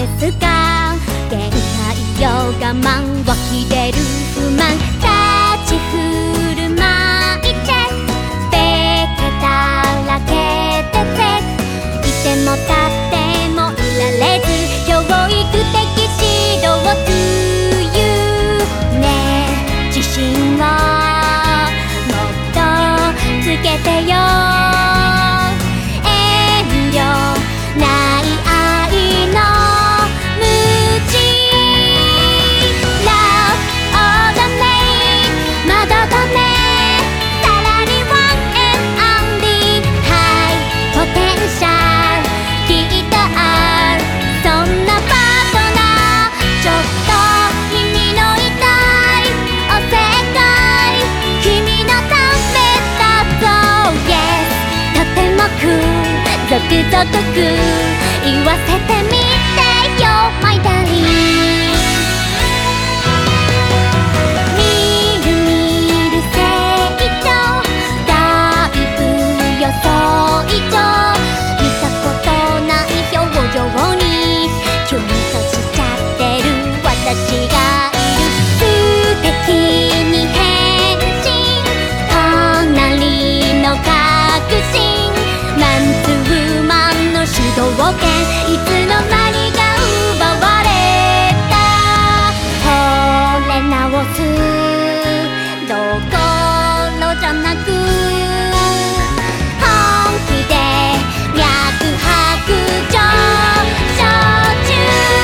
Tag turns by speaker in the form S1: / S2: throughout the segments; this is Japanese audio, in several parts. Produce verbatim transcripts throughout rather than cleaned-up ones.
S1: ですか。限界よ我慢湧き出る不満立ち振る舞いチェックべけだらけてていても立ってもいられず教育的指導 to you ね自信をもっとつけてよゾクゾクく言わせてみてよ My darling みるみる成長だいぶ予想以上見たことない表情にキュンとしちゃってる私がいる素敵に変身隣の確信マンツーマンの主導権いつの間にか奪われた惚れ直すどころじゃなく本気で脈拍上昇中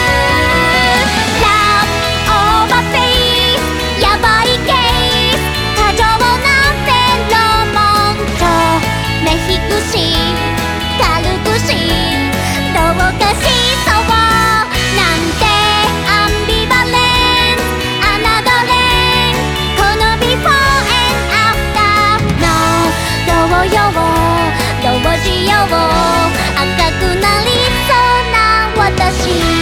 S1: Love over face やばいケース過剰なフェロモンと目引くし軽くしどうかしそうなんてアンビバレンス侮れんこの Before and After のどうようどうしよう赤くなりそうな私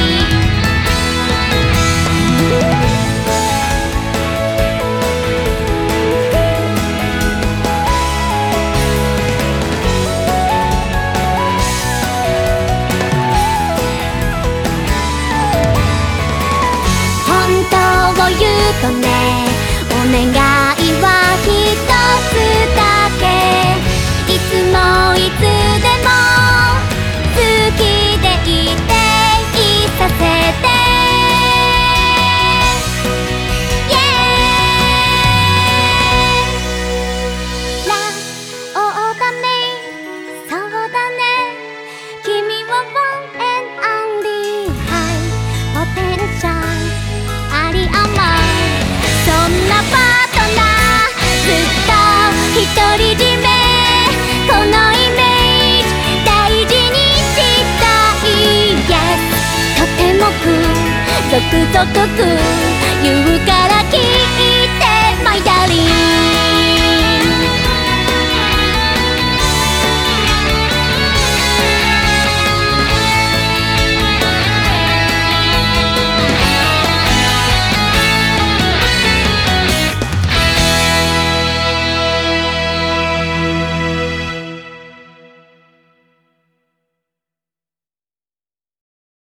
S1: 言うとねお願いは一つだけいつもいつでも好きでいていさせて Yeah ラオだねそうだね君は One and Only High Potentialありあまそんなパートナーずっと独り占めこのイメージ大事にしたい Yes とてもくゾクゾクく言うか